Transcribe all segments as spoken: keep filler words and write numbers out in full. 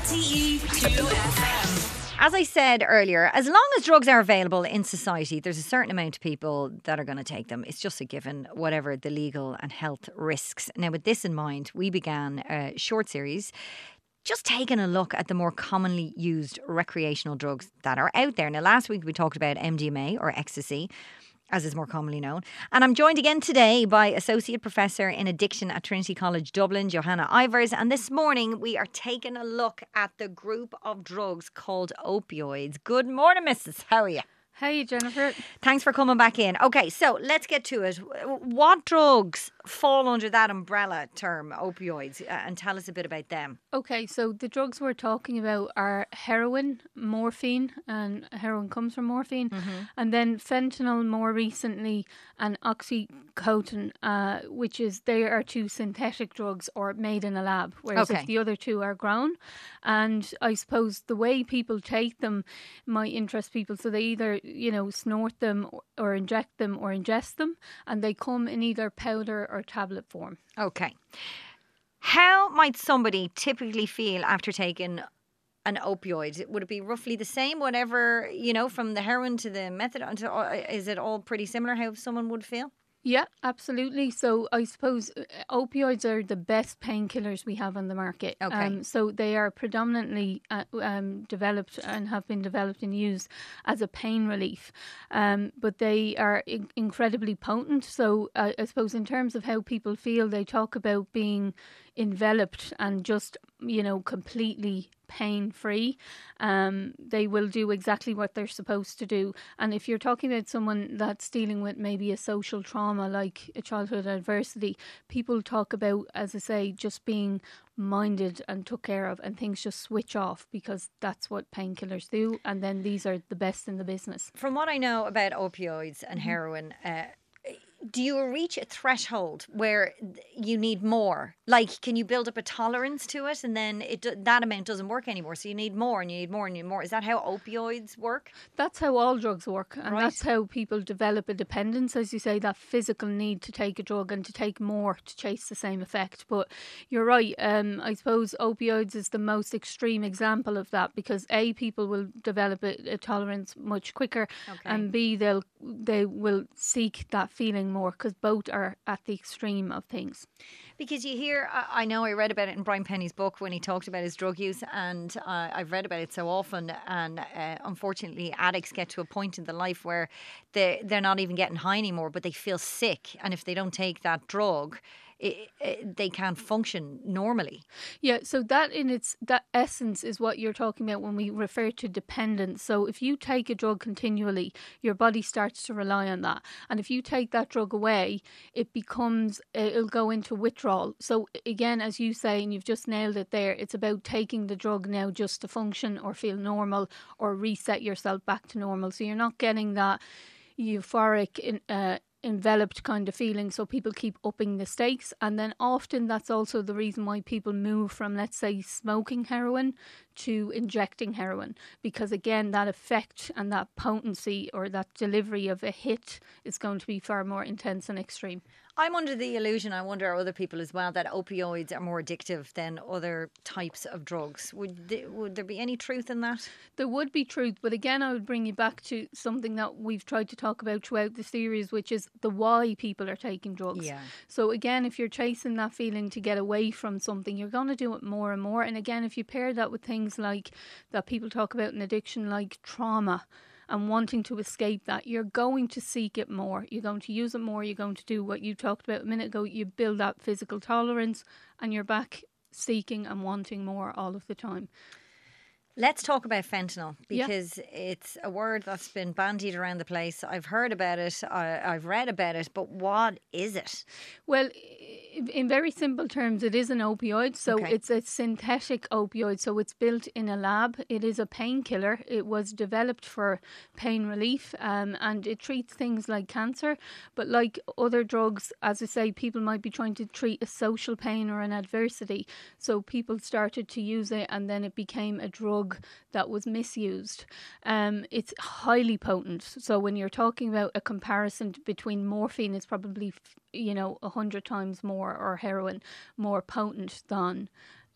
R T E two F M. As I said earlier, as long as drugs are available in society, there's a certain amount of people that are going to take them. It's just a given, whatever the legal and health risks. Now, with this in mind, we began a short series just taking a look at the more commonly used recreational drugs that are out there. Now, last week we talked about M D M A or ecstasy, as is more commonly known. And I'm joined again today by Associate Professor in Addiction at Trinity College Dublin, Johanna Ivers. And this morning we are taking a look at the group of drugs called opioids. Good morning, Missus How are you? Hey, Jennifer. Thanks for coming back in. Okay, so let's get to it. What drugs fall under that umbrella term, opioids, uh, and tell us a bit about them. Okay, so the drugs we're talking about are heroin, morphine, and heroin comes from morphine, mm-hmm. and then fentanyl more recently, and oxycodone, uh, which is, they are two synthetic drugs or made in a lab, whereas okay. if the other two are grown. And I suppose the way people take them might interest people. So they either, you know, snort them or, or inject them or ingest them, and they come in either powder or tablet form. Okay. How might somebody typically feel after taking an opioid? Would it be roughly the same, whatever, you know, from the heroin to the methadone? To, is it all pretty similar how someone would feel? Yeah, absolutely. So I suppose opioids are the best painkillers we have on the market. Okay. Um, so they are predominantly uh, um, developed and have been developed and used as a pain relief. Um, but they are in- incredibly potent. So uh, I suppose in terms of how people feel, they talk about being enveloped and just, you know, completely pain-free. Um, they will do exactly what they're supposed to do. And if you're talking about someone that's dealing with maybe a social trauma like a childhood adversity, people talk about, as I say, just being minded and took care of, and things just switch off, because that's what painkillers do. And then these are the best in the business. From what I know about opioids and mm-hmm. heroin, uh, do you reach a threshold where you need more? Like, can you build up a tolerance to it, and then it that amount doesn't work anymore, so you need more and you need more and you need more? Is that how opioids work? That's how all drugs work, and right. that's how people develop a dependence, as you say, that physical need to take a drug and to take more to chase the same effect. But you're right, um, I suppose opioids is the most extreme example of that, because A, people will develop a, a tolerance much quicker, okay. and B, they'll they will seek that feeling more, because both are at the extreme of things. Because you hear, I know I read about it in Brian Penny's book when he talked about his drug use, and uh, I've read about it so often, and uh, unfortunately addicts get to a point in their life where they, they're not even getting high anymore, but they feel sick, and if they don't take that drug, It, it, they can't function normally. Yeah, so that in its that essence is what you're talking about when we refer to dependence. So if you take a drug continually, your body starts to rely on that, and if you take that drug away, it becomes it'll go into withdrawal. So again, as you say, and you've just nailed it there, it's about taking the drug now just to function or feel normal or reset yourself back to normal. So you're not getting that euphoric in, uh, enveloped kind of feeling, so people keep upping the stakes. And then often that's also the reason why people move from, let's say, smoking heroin to injecting heroin, because again, that effect and that potency or that delivery of a hit is going to be far more intense and extreme. I'm under the illusion, I wonder are other people as well, that opioids are more addictive than other types of drugs. Would th- would there be any truth in that? There would be truth, but again, I would bring you back to something that we've tried to talk about throughout the series, which is the why people are taking drugs. Yeah. So again, if you're chasing that feeling to get away from something, you're going to do it more and more. And again, if you pair that with things like that people talk about in addiction, like trauma, and wanting to escape that, you're going to seek it more. You're going to use it more. You're going to do what you talked about a minute ago. You build that physical tolerance, and you're back seeking and wanting more all of the time. Let's talk about fentanyl, because yeah. it's a word that's been bandied around the place. I've heard about it, I, I've read about it, but what is it? Well, in very simple terms, it is an opioid. So okay. it's a synthetic opioid. So it's built in a lab. It is a painkiller. It was developed for pain relief, um, and it treats things like cancer. But like other drugs, as I say, people might be trying to treat a social pain or an adversity. So people started to use it, and then it became a drug that was misused. Um, it's highly potent. So when you're talking about a comparison between morphine, it's probably, you know, a hundred times more, or heroin more potent than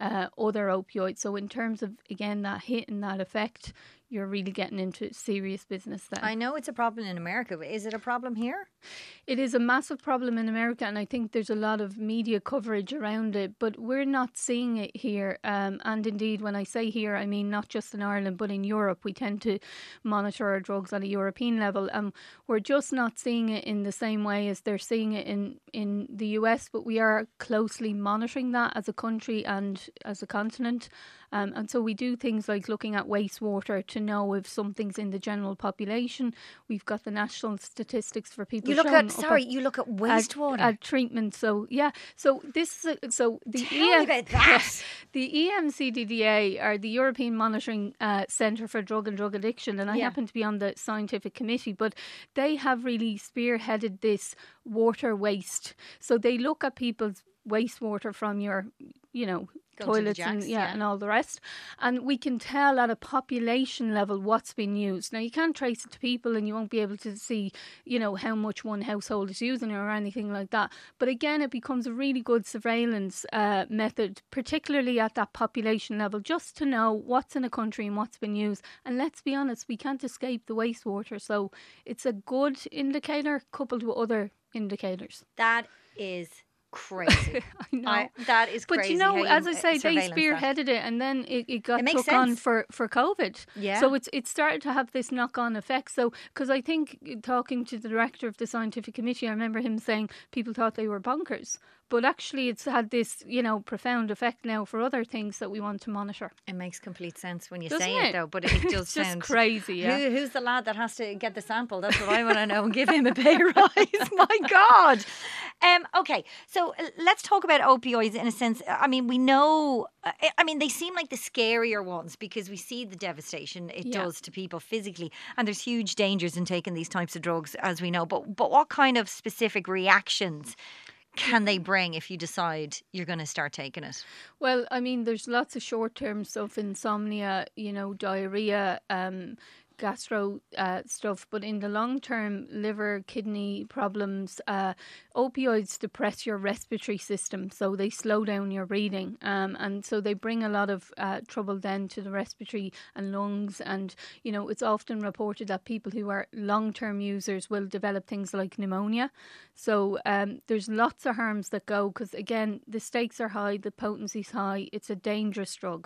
uh, other opioids. So in terms of, again, that hit and that effect, you're really getting into serious business then. I know it's a problem in America, but is it a problem here? It is a massive problem in America, and I think there's a lot of media coverage around it, but we're not seeing it here. Um, and indeed, when I say here, I mean not just in Ireland, but in Europe. We tend to monitor our drugs on a European level, and we're just not seeing it in the same way as they're seeing it in, in the U S, but we are closely monitoring that as a country and as a continent. Um, and so we do things like looking at wastewater to know if something's in the general population. We've got the national statistics for people. You look showing at up sorry, you look at wastewater. At, at treatment. So yeah. So this is a, so the Tell E M, me about that. the E M C D D A are the European Monitoring uh, Centre for Drug and Drug Addiction, and I Yeah. happen to be on the scientific committee. But they have really spearheaded this water waste. So they look at people's wastewater from your, you know, Go to the toilets and jacks, yeah, yeah. and all the rest, and we can tell at a population level what's been used. Now you can't trace it to people, and you won't be able to see, you know, how much one household is using or anything like that. But again, it becomes a really good surveillance uh, method, particularly at that population level, just to know what's in a country and what's been used. And let's be honest, we can't escape the wastewater, so it's a good indicator coupled with other indicators. That is crazy. I know. I, that is But crazy. you know, how as I uh, say, they surveillance that. spearheaded it, and then it, it got It makes took on sense. for, for COVID. Yeah. So it's it started to have this knock on effect. So because I think talking to the director of the scientific committee, I remember him saying people thought they were bonkers, but actually it's had this, you know, profound effect now for other things that we want to monitor. It makes complete sense when you Doesn't say it, it? though, but it, it does It's just sound crazy. Yeah. Who, who's the lad that has to get the sample? That's what I want to know, and give him a pay rise. My God. Um, okay, so uh, let's talk about opioids in a sense. I mean, we know, uh, I mean, they seem like the scarier ones because we see the devastation it Yeah. does to people physically, and there's huge dangers in taking these types of drugs, as we know. But, but what kind of specific reactions can they bring if you decide you're going to start taking it? Well, I mean, there's lots of short-term stuff, insomnia, you know, diarrhea, um, gastro uh, stuff, but in the long term, liver, kidney problems, uh, opioids depress your respiratory system, so they slow down your breathing, um, and so they bring a lot of uh, trouble then to the respiratory and lungs. And you know, it's often reported that people who are long term users will develop things like pneumonia. So um, there's lots of harms that go, because again, the stakes are high, the potency's high. It's a dangerous drug.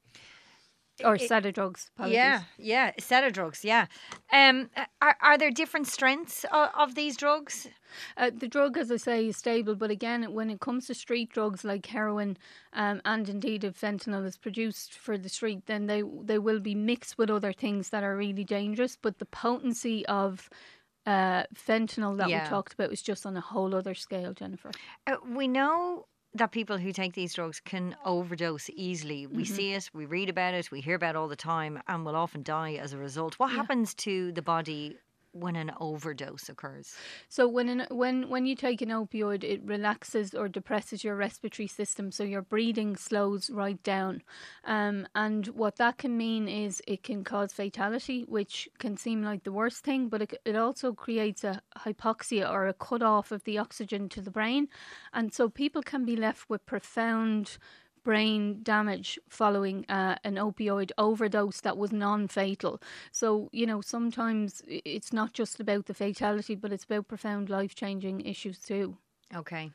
Or It- set of drugs. Apologies. Yeah, yeah, set of drugs, yeah. Um, are, are there different strengths of, of these drugs? Uh, the drug, as I say, is stable, but again, when it comes to street drugs like heroin, um, and indeed if fentanyl is produced for the street, then they they will be mixed with other things that are really dangerous. But the potency of uh, fentanyl that Yeah. we talked about is just on a whole other scale, Jennifer. Uh, we know that people who take these drugs can overdose easily. We see it, we read about it, we hear about it all the time, and will often die as a result. What Yeah. happens to the body when an overdose occurs? So when an, when when you take an opioid, it relaxes or depresses your respiratory system, so your breathing slows right down. Um, and what that can mean is it can cause fatality, which can seem like the worst thing, but it, it also creates a hypoxia or a cut off of the oxygen to the brain. And so people can be left with profound brain damage following uh, an opioid overdose that was non-fatal. So, you know, sometimes i- it's not just about the fatality, but it's about profound life-changing issues too. Okay.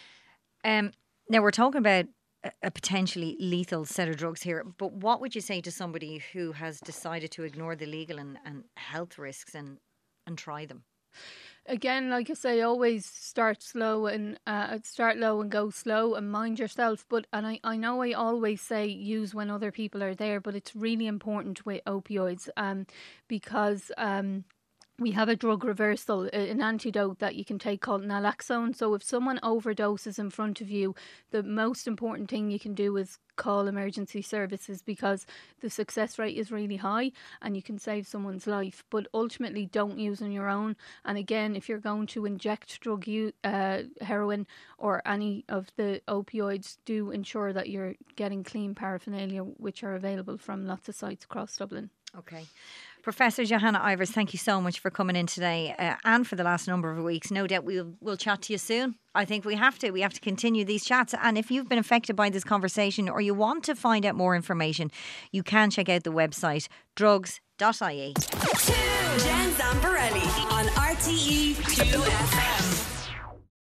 Um, now, we're talking about a, a potentially lethal set of drugs here, but what would you say to somebody who has decided to ignore the legal and, and health risks and, and try them? Again, like I say, always start slow and uh, start low and go slow and mind yourself. But and I, I know I always say use when other people are there, but it's really important with opioids um, because um, we have a drug reversal, a- an antidote that you can take called naloxone. So if someone overdoses in front of you, the most important thing you can do is call emergency services, because the success rate is really high and you can save someone's life. But ultimately, don't use on your own. And again, if you're going to inject drug, u- uh, heroin or any of the opioids, do ensure that you're getting clean paraphernalia, which are available from lots of sites across Dublin. Okay. Professor Johanna Ivers, thank you so much for coming in today uh, and for the last number of weeks. No doubt we'll we'll chat to you soon. I think we have to. We have to continue these chats. And if you've been affected by this conversation or you want to find out more information, you can check out the website drugs dot I E. Jen Zamparelli on R T E two F M.